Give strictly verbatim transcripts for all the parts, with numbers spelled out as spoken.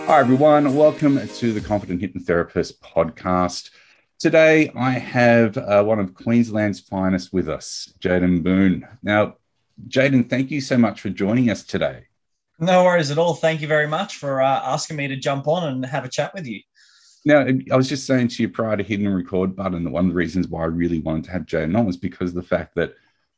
Hi, everyone. Welcome to the Confident Hypnotherapist podcast. Today, I have uh, one of Queensland's finest with us, Jayden Boone. Now, Jayden, thank you so much for joining us today. No worries at all. Thank you very much for uh, asking me to jump on and have a chat with you. Now, I was just saying to you prior to hitting the record button that one of the reasons why I really wanted to have Jayden on was because of the fact that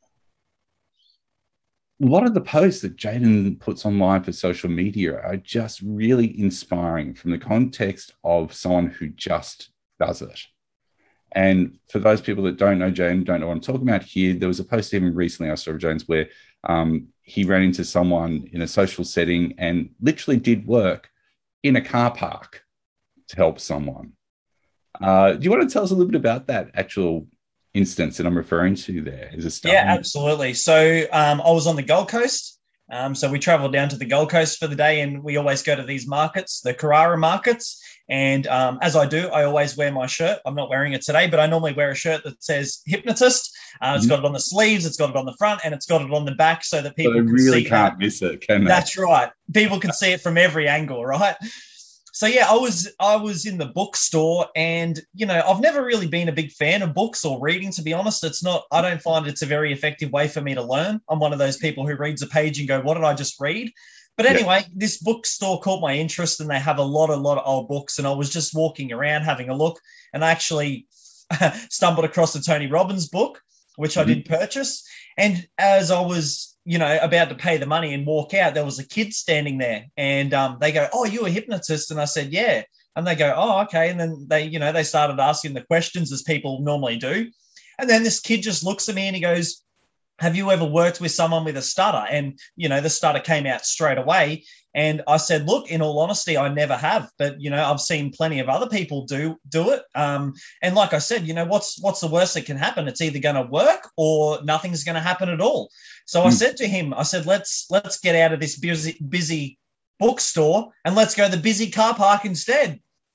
a lot of the posts that Jayden puts online for social media are just really inspiring from the context of someone who just does it. And for those people that don't know Jayden, don't know what I'm talking about here, there was a post even recently I saw of Jayden's where um, he ran into someone in a social setting and literally did work in a car park to help someone. Uh, do you want to tell us a little bit about that actual instance that I'm referring to there as a Yeah, study? absolutely. So um, I was on the Gold Coast. Um, so we traveled down to the Gold Coast for the day, and we always go to these markets, the Carrara markets. And um, as I do, I always wear my shirt. I'm not wearing it today, but I normally wear a shirt that says hypnotist. Uh, it's Mhm. got it on the sleeves, it's got it on the front, and it's got it on the back so that So they people can really see that. can't miss it, can they? That's right. People can see it from every angle, right? So yeah, I was I was in the bookstore, and you know, I've never really been a big fan of books or reading, to be honest. It's not, I don't find it's a very effective way for me to learn. I'm one of those people who reads a page and go, what did I just read? But Yeah. anyway, this bookstore caught my interest, and they have a lot, a lot of old books. And I was just walking around having a look, and I actually stumbled across the Tony Robbins book, which I Mhm. did purchase. And as I was, you know, about to pay the money and walk out, there was a kid standing there, and um, they go, "Oh, you a hypnotist?" And I said, "Yeah." And they go, "Oh, okay." And then they, you know, they started asking the questions as people normally do. And then this kid just looks at me and he goes, have you ever worked with someone with a stutter? And, you know, the stutter came out straight away. And I said, look, in all honesty, I never have, but, you know, I've seen plenty of other people do do it. Um, and like I said, you know, what's what's the worst that can happen? It's either going to work or nothing's going to happen at all. So I Mm. said to him, I said, let's let's get out of this busy busy bookstore and let's go to the busy car park instead.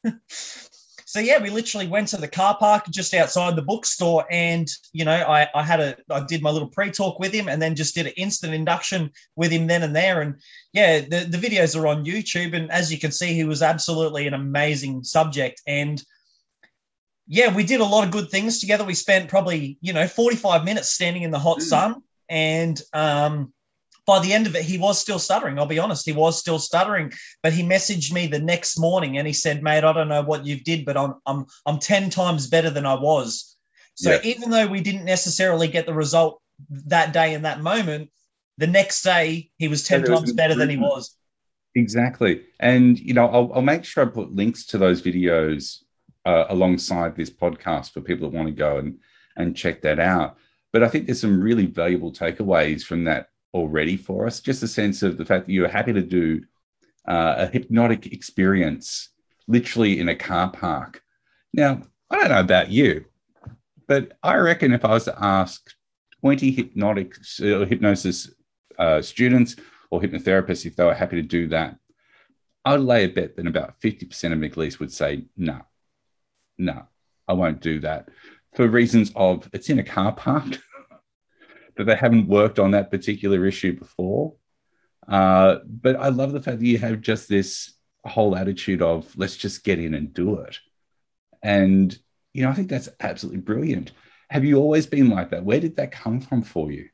So yeah, we literally went to the car park just outside the bookstore, and you know, I, I had a I did my little pre-talk with him, and then just did an instant induction with him then and there. And yeah, the, the videos are on YouTube, and as you can see, he was absolutely an amazing subject. And yeah, we did a lot of good things together. We spent probably, you know, forty-five minutes standing in the hot Mm. sun, and um by the end of it, he was still stuttering. I'll be honest, he was still stuttering. But he messaged me the next morning and he said, "Mate, I don't know what you've did, but I'm I'm I'm ten times better than I was." So Yeah. even though we didn't necessarily get the result that day in that moment, the next day he was Yeah, ten there was an times better than he improvement. was. Exactly. And, you know, I'll, I'll make sure I put links to those videos uh, alongside this podcast for people that want to go and, and check that out. But I think there's some really valuable takeaways from that already for us. Just a sense of the fact that you're happy to do uh, a hypnotic experience literally in a car park. Now, I don't know about you, but I reckon if I was to ask twenty hypnotic uh, hypnosis uh, students or hypnotherapists if they were happy to do that, I'd lay a bet that about fifty percent of them at least would say, no, no, I won't do that for reasons of it's in a car park, that they haven't worked on that particular issue before. Uh, but I love the fact that you have just this whole attitude of let's just get in and do it. And, you know, I think that's absolutely brilliant. Have you always been like that? Where did that come from for you?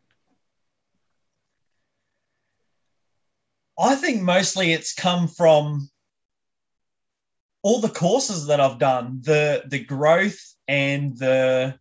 I think mostly it's come from all the courses that I've done, the the growth and the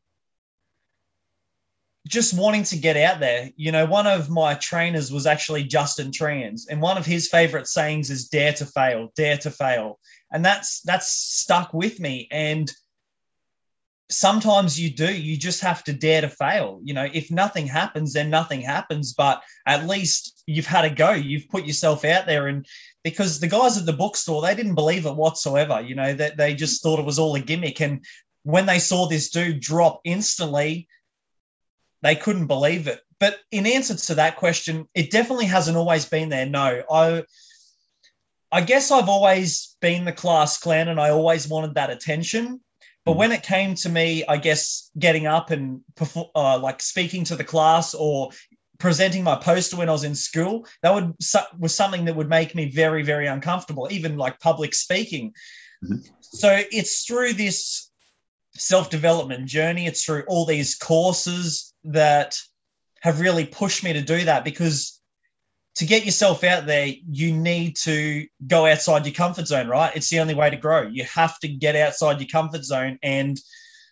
just wanting to get out there. You know, one of my trainers was actually Justin Trans, and one of his favorite sayings is "dare to fail, dare to fail," and that's that's stuck with me. And sometimes you do, you just have to dare to fail. You know, if nothing happens, then nothing happens. But at least you've had a go. You've put yourself out there, and because the guys at the bookstore, they didn't believe it whatsoever. You know, that they, they just thought it was all a gimmick. And when they saw this dude drop instantly, they couldn't believe it. But in answer to that question, it definitely hasn't always been there. No, I I guess I've always been the class clown and I always wanted that attention. But Mm. when it came to me, I guess getting up and perfor- uh, like speaking to the class or presenting my poster when I was in school, that would was something that would make me very, very uncomfortable, even like public speaking. Mm-hmm. So it's through this self-development journey, it's through all these courses that have really pushed me to do that, because to get yourself out there, you need to go outside your comfort zone, right? It's the only way to grow. You have to get outside your comfort zone. And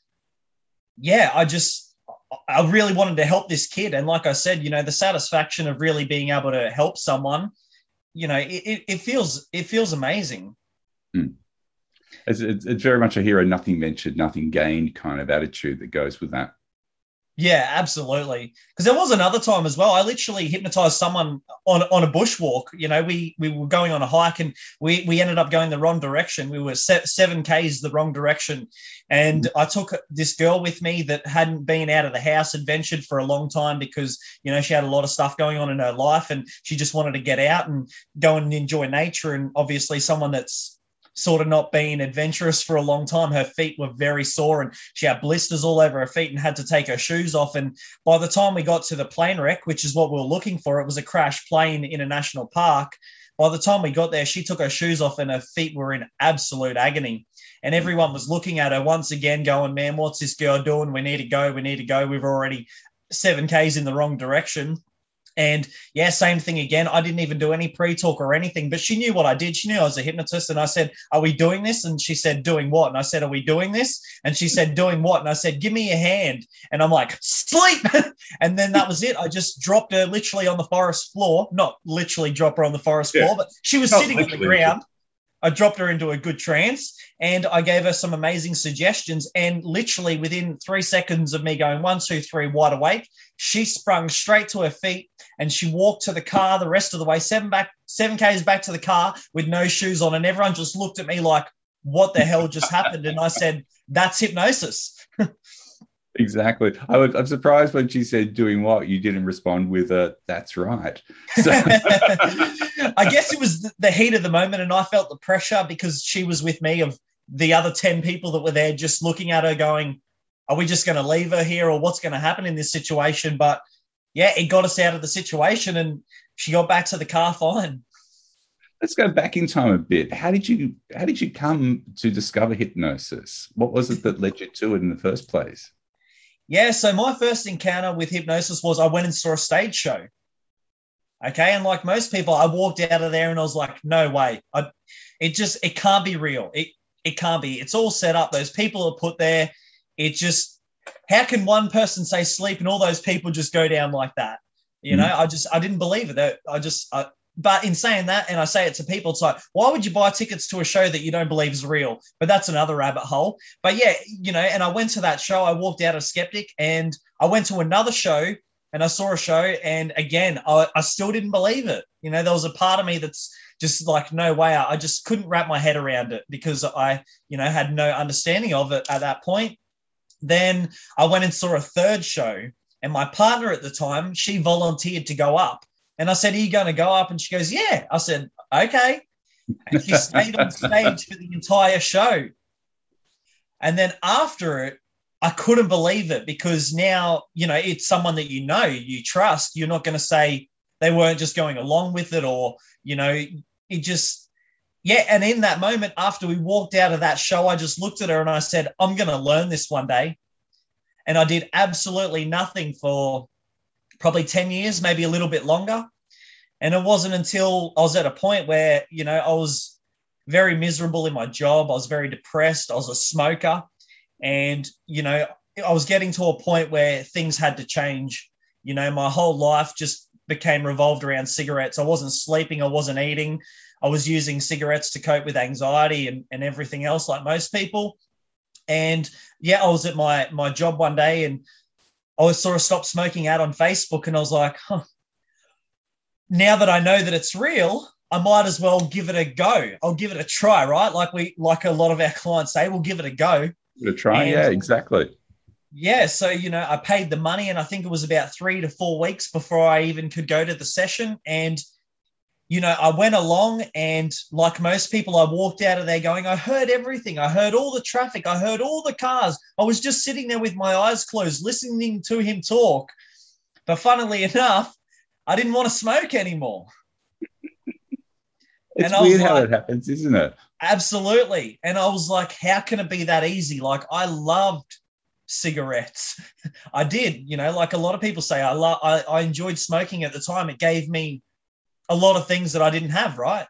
yeah, I just, I really wanted to help this kid. And like I said, you know, the satisfaction of really being able to help someone, you know, it, it feels, it feels amazing. Mm. It's, it's, it's very much a hero, nothing ventured, nothing gained kind of attitude that goes with that. Yeah, absolutely. Because there was another time as well. I literally hypnotized someone on, on a bushwalk. You know, we we were going on a hike and we we ended up going the wrong direction. We were se- seven Ks the wrong direction. And mm-hmm. I took this girl with me that hadn't been out of the house, had ventured for a long time because, you know, she had a lot of stuff going on in her life and she just wanted to get out and go and enjoy nature. And obviously someone that's sort of not being adventurous for a long time, her feet were very sore and she had blisters all over her feet and had to take her shoes off. And by the time we got to the plane wreck, which is what we were looking for, it was a crashed plane in a national park. By the time we got there, she took her shoes off and her feet were in absolute agony. And everyone was looking at her once again going, man, what's this girl doing? We need to go. We need to go. We've already seven Ks in the wrong direction. And yeah, same thing again. I didn't even do any pre-talk or anything, but she knew what I did. She knew I was a hypnotist. And I said, are we doing this? And she said, doing what? And I said, are we doing this? And she said, doing what? And I said, give me your hand. And I'm like, sleep. And then that was it. I just dropped her literally on the forest floor, not literally drop her on the forest yeah. floor, but she was not sitting on the ground. I dropped her into a good trance and I gave her some amazing suggestions. And literally within three seconds of me going one, two, three, wide awake, she sprung straight to her feet and she walked to the car the rest of the way, seven back, seven Ks back to the car with no shoes on. And everyone just looked at me like, what the hell just happened? And I said, that's hypnosis. Exactly. I was, I'm surprised when she said doing what, you didn't respond with a, that's right. So. I guess it was the heat of the moment and I felt the pressure because she was with me of the other ten people that were there just looking at her going, are we just going to leave her here or what's going to happen in this situation? But yeah, it got us out of the situation and she got back to the car fine. Let's go back in time a bit. How did you, how did you come to discover hypnosis? What was it that led you to it in the first place? Yeah, so my first encounter with hypnosis was I went and saw a stage show. Okay, and like most people, I walked out of there and I was like, no way. I, it just, it can't be real. It it can't be. It's all set up. Those people are put there. It just, how can one person say sleep and all those people just go down like that? You mm. know, I just, I didn't believe it. I just, I, but in saying that, and I say it to people, it's like, why would you buy tickets to a show that you don't believe is real? But that's another rabbit hole. But yeah, you know, and I went to that show. I walked out a skeptic and I went to another show and I saw a show. And again, I, I still didn't believe it. You know, there was a part of me that's just like, no way. I just couldn't wrap my head around it because I, you know, had no understanding of it at that point. Then I went and saw a third show and my partner at the time, she volunteered to go up. And I said, are you going to go up? And she goes, yeah. I said, okay. And she stayed on stage for the entire show. And then after it, I couldn't believe it because now, you know, it's someone that you know, you trust. You're not going to say they weren't just going along with it or, you know, it just, yeah. And in that moment, after we walked out of that show, I just looked at her and I said, I'm going to learn this one day. And I did absolutely nothing for probably ten years, maybe a little bit longer. And it wasn't until I was at a point where, you know, I was very miserable in my job. I was very depressed. I was a smoker. And, you know, I was getting to a point where things had to change. You know, my whole life just became revolved around cigarettes. I wasn't sleeping. I wasn't eating. I was using cigarettes to cope with anxiety and, and everything else like most people. And yeah, I was at my, my job one day and I was sort of stopped smoking out on Facebook and I was like, huh, now that I know that it's real, I might as well give it a go. I'll give it a try, right? Like we, like a lot of our clients say, we'll give it a go. Give it a try, and, yeah, exactly. Yeah, so, you know, I paid the money and I think it was about three to four weeks before I even could go to the session. And, you know, I went along and like most people, I walked out of there going, I heard everything. I heard all the traffic. I heard all the cars. I was just sitting there with my eyes closed, listening to him talk. But funnily enough, I didn't want to smoke anymore. It's weird how that happens, isn't it? Absolutely. And I was like, how can it be that easy? Like, I loved cigarettes. I did, you know, like a lot of people say, I, lo- I, I enjoyed smoking at the time. It gave me a lot of things that I didn't have, right?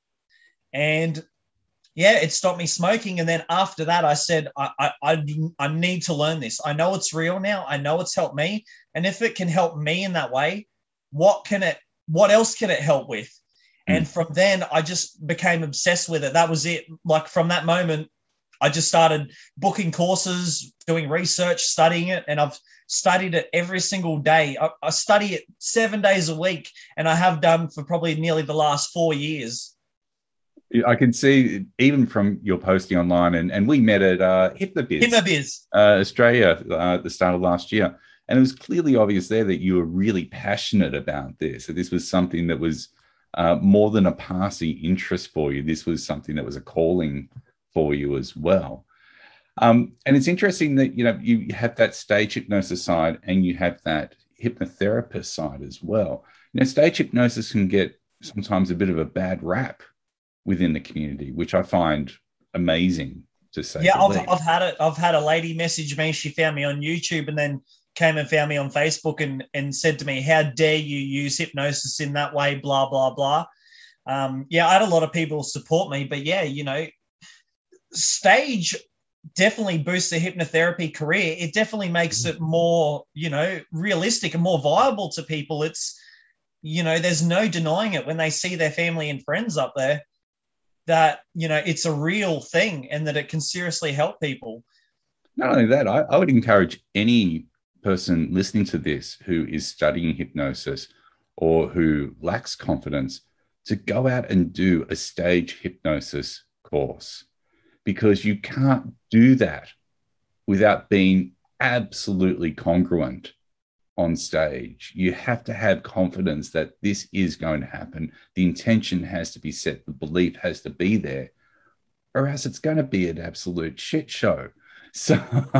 And yeah, it stopped me smoking. And then after that, I said, I, I, I, I need to learn this. I know it's real now. I know it's helped me. And if it can help me in that way, what can it, what else can it help with? And from then, I just became obsessed with it. That was it. Like from that moment, I just started booking courses, doing research, studying it, and I've studied it every single day. I, I study it seven days a week, and I have done for probably nearly the last four years. I can see even from your posting online, and, and we met at uh, Hypnobiz, Hypnobiz. Uh, Australia uh, at the start of last year. And it was clearly obvious there that you were really passionate about this. So this was something that was uh, more than a passing interest for you. This was something that was a calling for you as well. Um, and it's interesting that, you know, you have that stage hypnosis side and you have that hypnotherapist side as well. You know, stage hypnosis can get sometimes a bit of a bad rap within the community, which I find amazing to say. Yeah, I've, I've had it. I've had a lady message me. She found me on YouTube and then came and found me on Facebook and, and said to me, how dare you use hypnosis in that way, blah, blah, blah. Um, yeah, I had a lot of people support me, but yeah, you know, stage definitely boosts the hypnotherapy career. It definitely makes it more, you know, realistic and more viable to people. It's, you know, there's no denying it when they see their family and friends up there that, you know, it's a real thing and that it can seriously help people. Not only that, I, I would encourage any person listening to this who is studying hypnosis or who lacks confidence to go out and do a stage hypnosis course, because you can't do that without being absolutely congruent on stage. You have to have confidence that this is going to happen. The intention has to be set. The belief has to be there, or else it's going to be an absolute shit show. So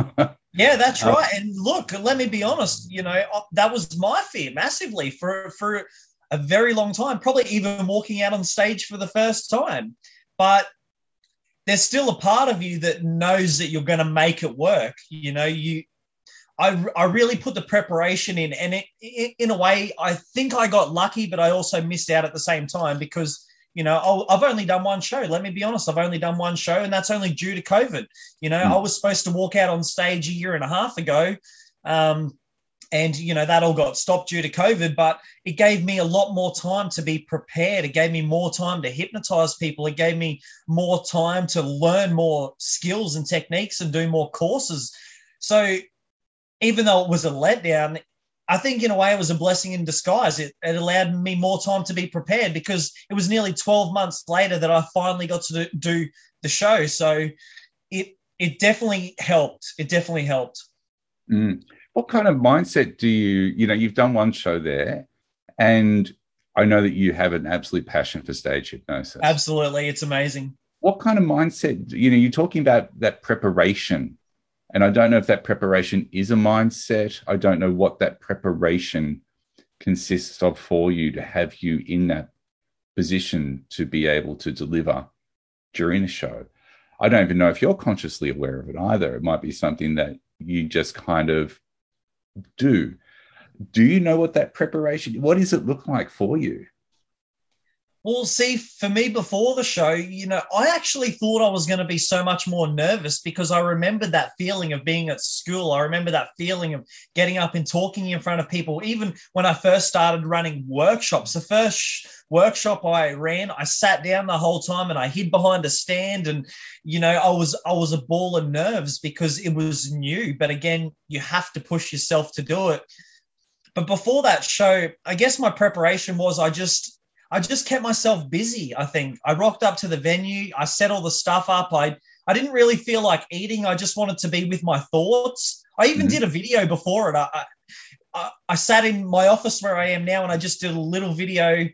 yeah, that's right. Um, and look, let me be honest, you know, that was my fear massively for, for a very long time, probably even walking out on stage for the first time. But there's still a part of you that knows that you're going to make it work. You know, you, I, I really put the preparation in, and it, it, in a way, I think I got lucky, but I also missed out at the same time because, you know, I'll, I've only done one show. Let me be honest. I've only done one show, and that's only due to COVID. You know, mm. I was supposed to walk out on stage a year and a half ago. Um, and, you know, that all got stopped due to COVID, but it gave me a lot more time to be prepared. It gave me more time to hypnotize people. It gave me more time to learn more skills and techniques and do more courses. So even though it was a letdown, I think in a way it was a blessing in disguise. It, it allowed me more time to be prepared because it was nearly twelve months later that I finally got to do, do the show. So it it definitely helped. It definitely helped. Mm. What kind of mindset do you, you know, you've done one show there, and I know that you have an absolute passion for stage hypnosis. Absolutely. It's amazing. What kind of mindset, you know, you're talking about that preparation, and I don't know if that preparation is a mindset. I don't know what that preparation consists of for you to have you in that position to be able to deliver during a show. I don't even know if you're consciously aware of it either. It might be something that you just kind of do. Do you know what that preparation, what does it look like for you? Well, see, for me before the show, you know, I actually thought I was going to be so much more nervous because I remembered that feeling of being at school. I remember that feeling of getting up and talking in front of people. Even when I first started running workshops, the first workshop I ran, I sat down the whole time and I hid behind a stand, and, you know, I was, I was a ball of nerves because it was new. But again, you have to push yourself to do it. But before that show, I guess my preparation was I just, I just kept myself busy, I think. I rocked up to the venue. I set all the stuff up. I I didn't really feel like eating. I just wanted to be with my thoughts. I even mm-hmm. did a video before it. I, I, I sat in my office where I am now, and I just did a little video,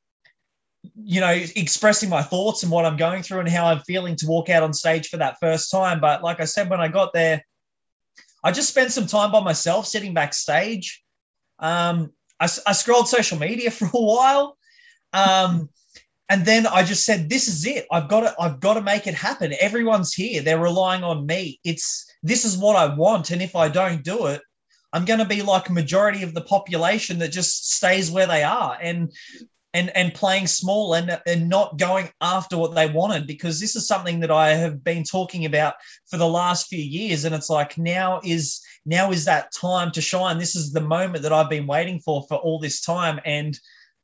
you know, expressing my thoughts and what I'm going through and how I'm feeling to walk out on stage for that first time. But like I said, when I got there, I just spent some time by myself sitting backstage. Um I, I scrolled social media for a while. Um, and then I just said, this is it. I've got to, I've got to make it happen. Everyone's here. They're relying on me. It's, this is what I want. And if I don't do it, I'm going to be like a majority of the population that just stays where they are and, and, and playing small and, and not going after what they wanted, because this is something that I have been talking about for the last few years. And it's like, now is, now is that time to shine. This is the moment that I've been waiting for, for all this time. And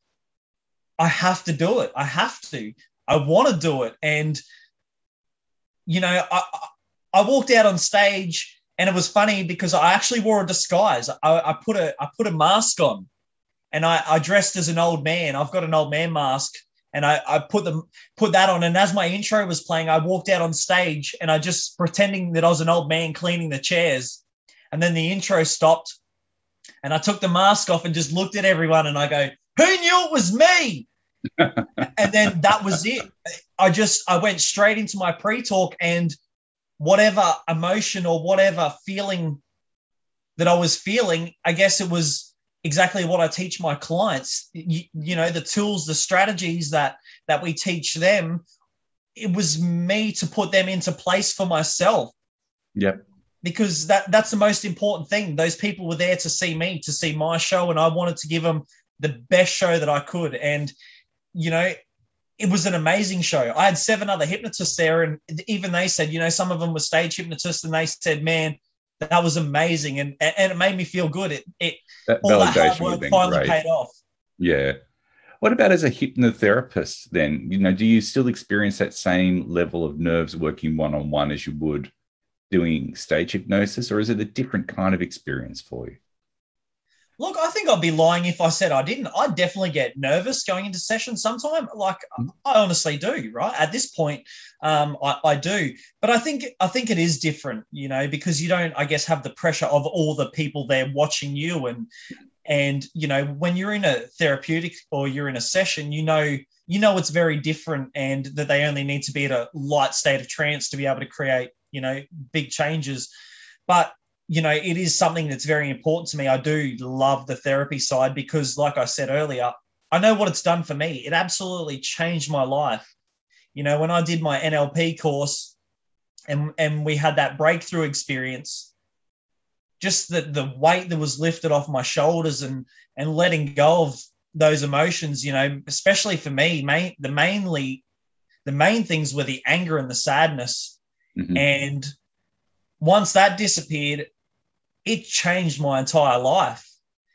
I have to do it. I have to. I want to do it. And, you know, I, I walked out on stage and it was funny because I actually wore a disguise. I, I put a I put a mask on and I, I dressed as an old man. I've got an old man mask and I, I put them put that on. And as my intro was playing, I walked out on stage and I just pretending that I was an old man cleaning the chairs. And then the intro stopped and I took the mask off and just looked at everyone and I go, who knew it was me? And then that was it. I just, I went straight into my pre-talk, and whatever emotion or whatever feeling that I was feeling, I guess it was exactly what I teach my clients. You, you know, the tools, the strategies that, that we teach them, it was me to put them into place for myself. Yep. Because that, that's the most important thing. Those people were there to see me, to see my show, and I wanted to give them the best show that I could. And, you know, it was an amazing show. I had seven other hypnotists there, and even they said, you know, some of them were stage hypnotists, and they said, man, that was amazing. And and it made me feel good. It, it that all that hard work finally great. paid off. Yeah. What about as a hypnotherapist then? You know, do you still experience that same level of nerves working one-on-one as you would doing stage hypnosis, or is it a different kind of experience for you? Look, I think I'd be lying if I said I didn't. I definitely get nervous going into sessions sometime. Like I honestly do, right? At this point, um, I, I do. But I think I think it is different, you know, because you don't, I guess, have the pressure of all the people there watching you. And, and you know, when you're in a therapeutic or you're in a session, you know, you know it's very different, and that they only need to be at a light state of trance to be able to create, you know, big changes. But you know, it is something that's very important to me. I do love the therapy side because, like I said earlier, I know what it's done for me. It absolutely changed my life. You know, when I did my N L P course and, and we had that breakthrough experience, just the, the weight that was lifted off my shoulders and, and letting go of those emotions, you know, especially for me, main, the mainly, the main things were the anger and the sadness. Mm-hmm. And once that disappeared, it changed my entire life.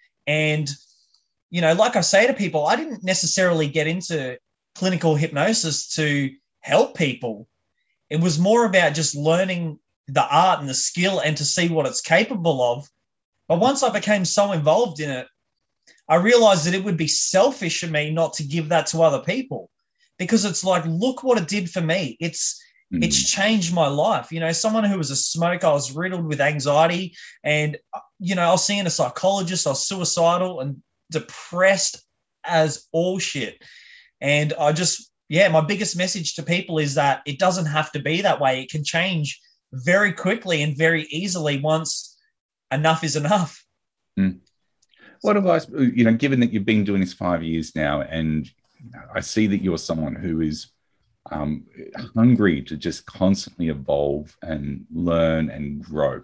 And, you know, like I say to people, I didn't necessarily get into clinical hypnosis to help people. It was more about just learning the art and the skill and to see what it's capable of. But once I became so involved in it, I realized that it would be selfish of me not to give that to other people, because it's like, look what it did for me. It's, Mm. It's changed my life. You know, someone who was a smoker, I was riddled with anxiety, and, you know, I was seeing a psychologist, I was suicidal and depressed as all shit. And I just, yeah, my biggest message to people is that it doesn't have to be that way. It can change very quickly and very easily once enough is enough. Mm. What advice, you know, given that you've been doing this five years now, and I see that you're someone who is Um, hungry to just constantly evolve and learn and grow.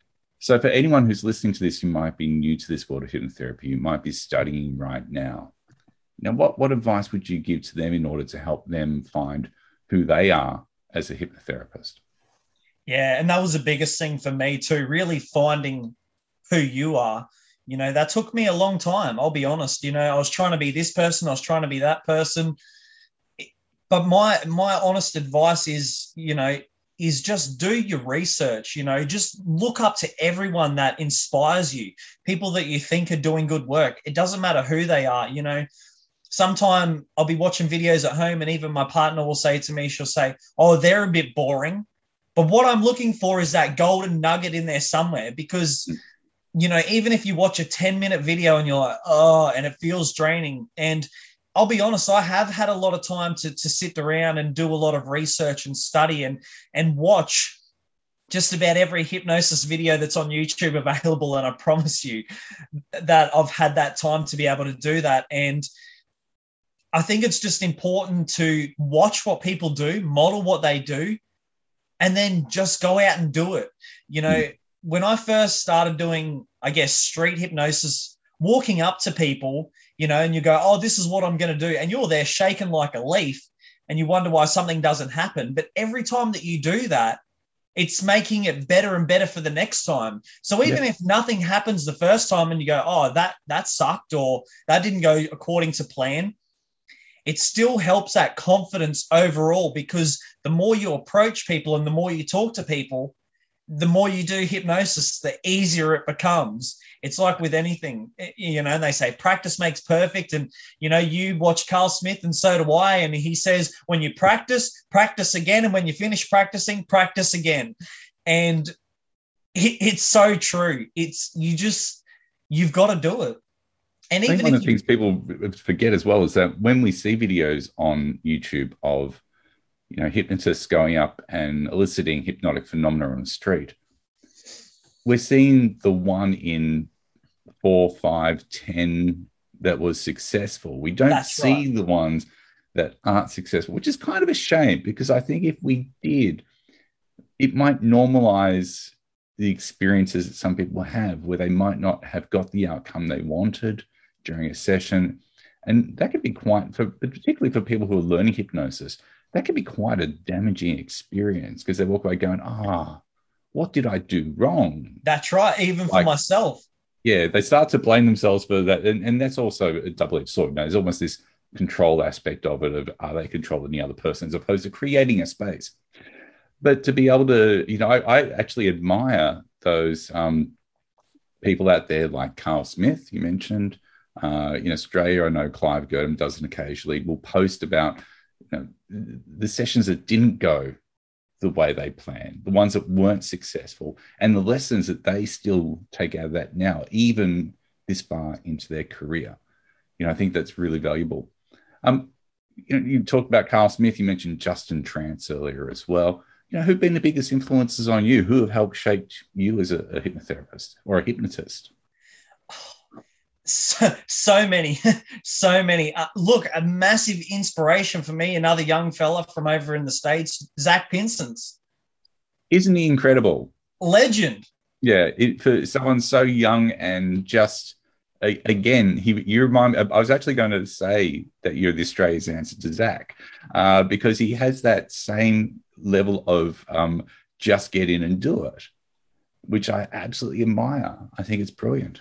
So for anyone who's listening to this, who might be new to this world of hypnotherapy, you might be studying right now. Now, what, what advice would you give to them in order to help them find who they are as a hypnotherapist? Yeah, and that was the biggest thing for me too, really finding who you are. You know, that took me a long time, I'll be honest. You know, I was trying to be this person, I was trying to be that person. But my my honest advice is, you know, is just do your research, you know, just look up to everyone that inspires you, people that you think are doing good work. It doesn't matter who they are, you know. Sometime I'll be watching videos at home and even my partner will say to me, she'll say, oh, they're a bit boring. But what I'm looking for is that golden nugget in there somewhere, because, you know, even if you watch a ten minute video and you're like, oh, and it feels draining. And I'll be honest, I have had a lot of time to, to sit around and do a lot of research and study and, and watch just about every hypnosis video that's on YouTube available. And I promise you that I've had that time to be able to do that. And I think it's just important to watch what people do, model what they do, and then just go out and do it. You know, mm. when I first started doing, I guess, street hypnosis, walking up to people, you know, and you go, oh, this is what I'm going to do. And you're there shaking like a leaf and you wonder why something doesn't happen. But every time that you do that, it's making it better and better for the next time. So even yeah. if nothing happens the first time and you go, oh, that, that sucked, or that didn't go according to plan, it still helps that confidence overall, because the more you approach people and the more you talk to people, the more you do hypnosis, the easier it becomes. It's like with anything, you know, they say practice makes perfect. And, you know, you watch Carl Smith and so do I. And he says, when you practice, practice again. And when you finish practicing, practice again. And it, it's so true. It's, you just, you've got to do it. And I even think one if of the you, things people forget as well is that when we see videos on YouTube of, you know, hypnotists going up and eliciting hypnotic phenomena on the street, we're seeing the one in four, five, ten that was successful. We don't That's see right. the ones that aren't successful, which is kind of a shame, because I think if we did, it might normalize the experiences that some people have where they might not have got the outcome they wanted during a session. And that could be quite, for, particularly for people who are learning hypnosis, that can be quite a damaging experience, because they walk away going, ah, what did I do wrong? That's right. Even for like, myself. Yeah, they start to blame themselves for that. And, and that's also a double-edged sword. You know, there's almost this control aspect of it, of are they controlling the other person, as opposed to creating a space. But to be able to, you know, I, I actually admire those um, people out there like Carl Smith, you mentioned. Uh, in Australia, I know Clive Girdham does it occasionally, will post about, you know, the sessions that didn't go the way they planned, the ones that weren't successful, and the lessons that they still take out of that now, even this far into their career. You know, I think that's really valuable. Um, you know, you talked about Carl Smith, you mentioned Justin Trance earlier as well. You know, who've been the biggest influences on you? Who have helped shape you as a, a hypnotherapist or a hypnotist? So, so many, so many. Uh, look, a massive inspiration for me, another young fella from over in the States, Zach Pinsons. Isn't he incredible? Legend. Yeah, it, for someone so young and just, a, again, he you remind me, I was actually going to say that you're the Australia's answer to Zach, uh, because he has that same level of um, just get in and do it, which I absolutely admire. I think it's brilliant.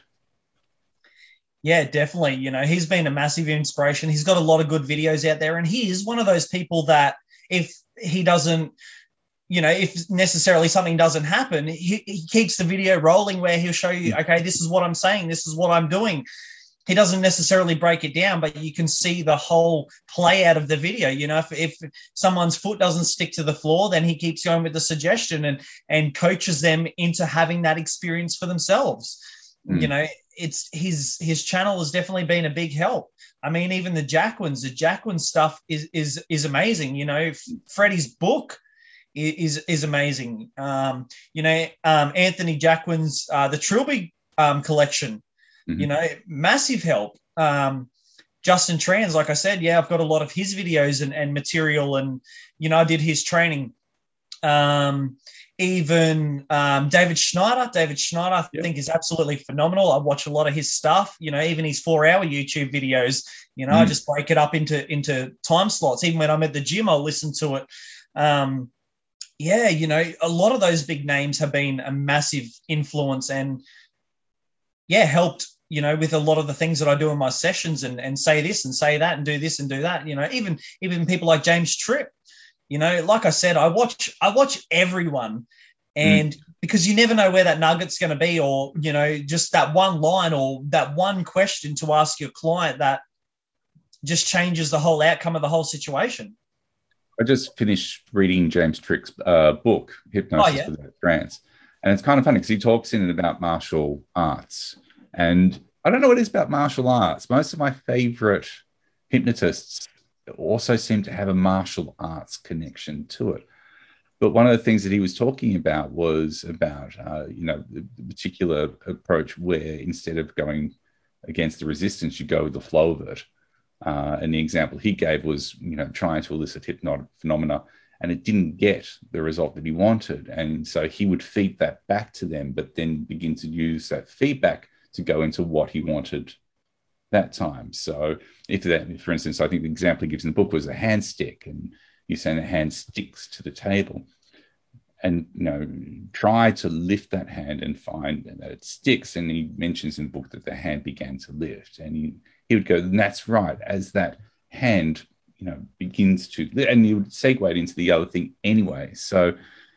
Yeah, definitely. You know, he's been a massive inspiration. He's got a lot of good videos out there, and he is one of those people that if he doesn't, you know, if necessarily something doesn't happen, he, he keeps the video rolling where he'll show you, okay, this is what I'm saying, this is what I'm doing. He doesn't necessarily break it down, but you can see the whole play out of the video. You know, if, if someone's foot doesn't stick to the floor, then he keeps going with the suggestion and and coaches them into having that experience for themselves. Mm. You know, it's his his channel has definitely been a big help. I mean, even the Jacquins, the Jacquin stuff is is is amazing. You know, Freddie's book is is amazing. Um, you know, um, Anthony Jacquin's uh, the Trilby um, collection. Mm-hmm. You know, massive help. Um, Justin Trans, like I said, yeah, I've got a lot of his videos and, and material, and you know, I did his training. Um, even um, David Schneider, David Schneider, I yep. think is absolutely phenomenal. I watch a lot of his stuff. You know, even his four-hour YouTube videos. You know, mm. I just break it up into into time slots. Even when I'm at the gym, I'll listen to it. Um, yeah, you know, a lot of those big names have been a massive influence and, yeah, helped, you know, with a lot of the things that I do in my sessions and, and say this and say that and do this and do that. You know, even even people like James Tripp. You know, like I said, I watch I watch everyone, and mm. because you never know where that nugget's going to be, or, you know, just that one line or that one question to ask your client that just changes the whole outcome of the whole situation. I just finished reading James Trick's uh, book, Hypnosis oh, yeah. Without Trance. And it's kind of funny because he talks in it about martial arts. And I don't know what it is about martial arts. Most of my favorite hypnotists also seem to have a martial arts connection to it. But one of the things that he was talking about was about, uh, you know, the, the particular approach where instead of going against the resistance, you go with the flow of it. Uh, and the example he gave was, you know, trying to elicit hypnotic phenomena, and it didn't get the result that he wanted. And so he would feed that back to them, but then begin to use that feedback to go into what he wanted that time. So if that, for instance, I think the example he gives in the book was a hand stick, and you're saying the hand sticks to the table, and you know, try to lift that hand and find that it sticks. And he mentions in the book that the hand began to lift, and he, he would go, and that's right, as that hand, you know, begins to, and he would segue it into the other thing anyway. So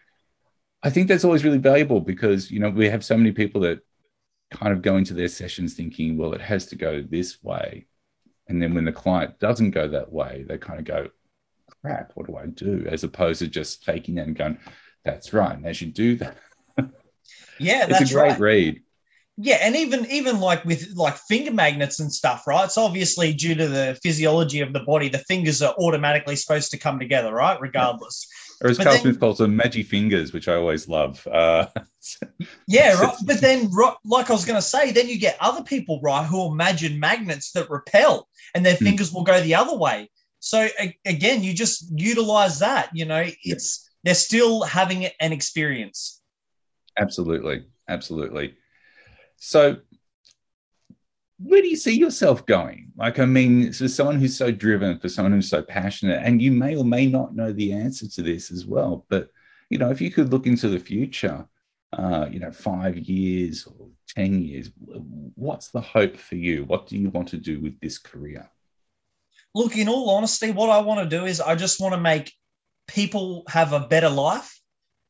I think that's always really valuable, because, you know, we have so many people that kind of go into their sessions thinking, well, it has to go this way. And then when the client doesn't go that way, they kind of go, crap, what do I do? As opposed to just taking that and going, that's right. And as you do that, yeah, it's that's a great right. read. Yeah, and even even like with like finger magnets and stuff, right? It's obviously due to the physiology of the body, the fingers are automatically supposed to come together, right? Regardless. Yeah. Or as But Carl then, Smith calls them, magic fingers, which I always love. Uh, yeah, right. But then, like I was going to say, then you get other people, right, who imagine magnets that repel, and their fingers will go the other way. So again, you just utilize that. You know, it's yeah. They're still having an experience. Absolutely, absolutely. So where do you see yourself going? Like, I mean, for someone who's so driven, for someone who's so passionate, and you may or may not know the answer to this as well, but, you know, if you could look into the future, uh, you know, five years or ten years, what's the hope for you? What do you want to do with this career? Look, in all honesty, what I want to do is I just want to make people have a better life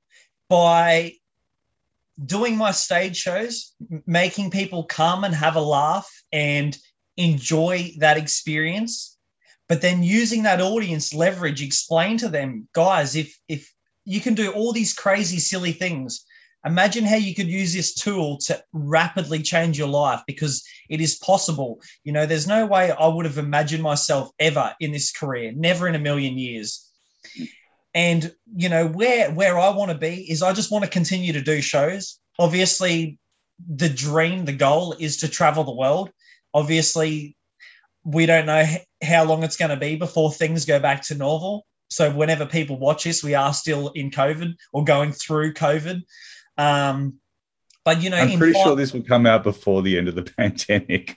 by doing my stage shows, making people come and have a laugh and enjoy that experience, but then using that audience leverage, explain to them, guys, if if you can do all these crazy, silly things, imagine how you could use this tool to rapidly change your life, because it is possible. You know, there's no way I would have imagined myself ever in this career, never in a million years. And, you know, where where I want to be is I just want to continue to do shows. Obviously, the dream, the goal is to travel the world. Obviously, we don't know how long it's going to be before things go back to normal. So whenever people watch this, we are still in COVID or going through COVID. Um, but, you know, I'm pretty five- sure this will come out before the end of the pandemic.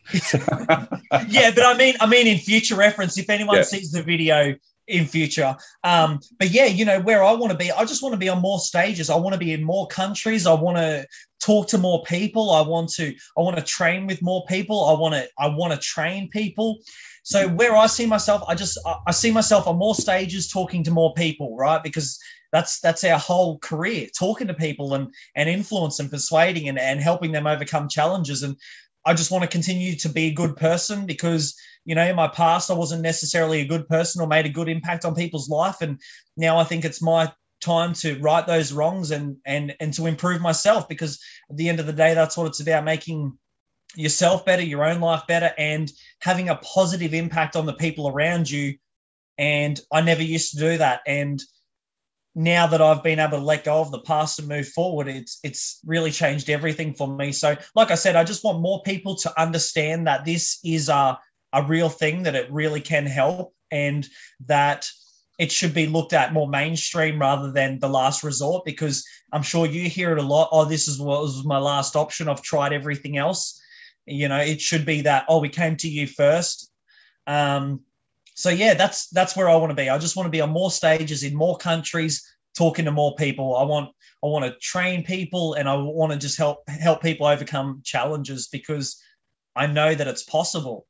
Yeah, but I mean, I mean, in future reference, if anyone yeah. sees the video in future. Um, but yeah, you know, where I want to be, I just want to be on more stages. I want to be in more countries. I want to talk to more people. I want to, I want to train with more people. I want to, I want to train people. So where I see myself, I just, I see myself on more stages, talking to more people, right? Because that's, that's our whole career, talking to people and, and influence and persuading and, and helping them overcome challenges. And I just want to continue to be a good person, because, you know, in my past, I wasn't necessarily a good person or made a good impact on people's life. And now I think it's my time to right those wrongs and, and, and to improve myself, because at the end of the day, that's what it's about, making yourself better, your own life better, and having a positive impact on the people around you. And I never used to do that. And now that I've been able to let go of the past and move forward, it's it's really changed everything for me. So like I said, I just want more people to understand that this is a, a real thing, that it really can help, and that it should be looked at more mainstream rather than the last resort, because I'm sure you hear it a lot. Oh, this is what was my last option. I've tried everything else. You know, it should be that, oh, we came to you first. Um, So, yeah, that's that's where I want to be. I just want to be on more stages in more countries, talking to more people. I want I want to train people, and I want to just help help people overcome challenges, because I know that it's possible.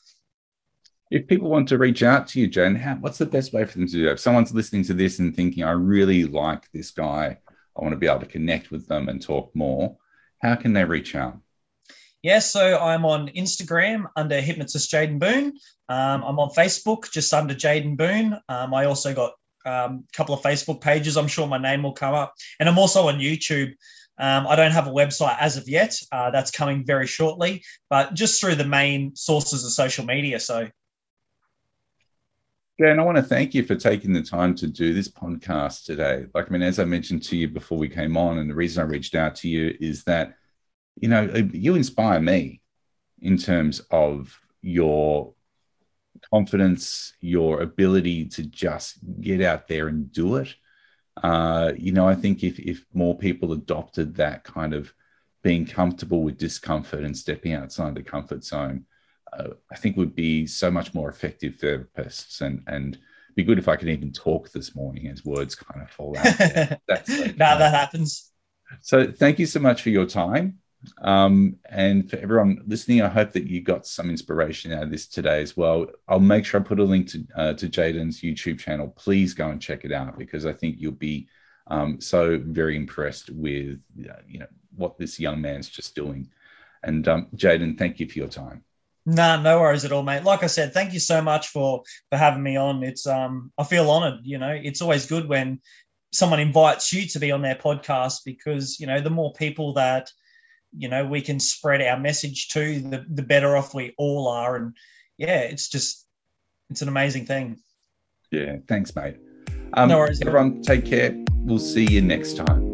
If people want to reach out to you, Jen, how, what's the best way for them to do that? If someone's listening to this and thinking, I really like this guy, I want to be able to connect with them and talk more, how can they reach out? Yeah, so I'm on Instagram under Hypnotist Jaden Boone. Um, I'm on Facebook just under Jaden Boone. Um, I also got um, a couple of Facebook pages. I'm sure my name will come up. And I'm also on YouTube. Um, I don't have a website as of yet. Uh, that's coming very shortly, but just through the main sources of social media. So Jan, I want to thank you for taking the time to do this podcast today. Like, I mean, as I mentioned to you before we came on, and the reason I reached out to you is that, you know, you inspire me in terms of your confidence, your ability to just get out there and do it. Uh, you know, I think if if more people adopted that kind of being comfortable with discomfort and stepping outside the comfort zone, uh, I think would be so much more effective therapists, and and be good if I could even talk this morning as words kind of fall out. That's okay. Now that happens. So thank you so much for your time. Um, and for everyone listening, I hope that you got some inspiration out of this today as well. I'll make sure I put a link to uh, to Jaden's YouTube channel. Please go and check it out, because I think you'll be um, so very impressed with uh, you know what this young man's just doing. And um, Jaden, thank you for your time. Nah, no worries at all, mate. Like I said, thank you so much for for having me on. It's um, I feel honoured. You know, it's always good when someone invites you to be on their podcast, because you know the more people that you know we can spread our message to, the the better off we all are. And yeah, it's just it's an amazing thing. Yeah, thanks, mate. Um, no worries. Everyone, take care. We'll see you next time.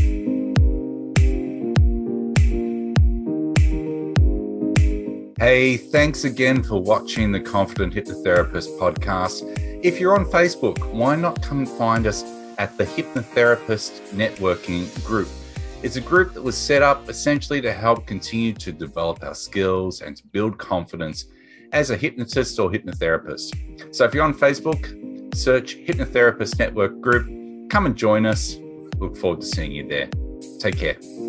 Hey, thanks again for watching the Confident Hypnotherapist podcast. If you're on Facebook, why not come and find us at the Hypnotherapist Networking Group? It's a group that was set up essentially to help continue to develop our skills and to build confidence as a hypnotist or hypnotherapist. So if you're on Facebook, search Hypnotherapist Network Group. Come and join us. Look forward to seeing you there. Take care.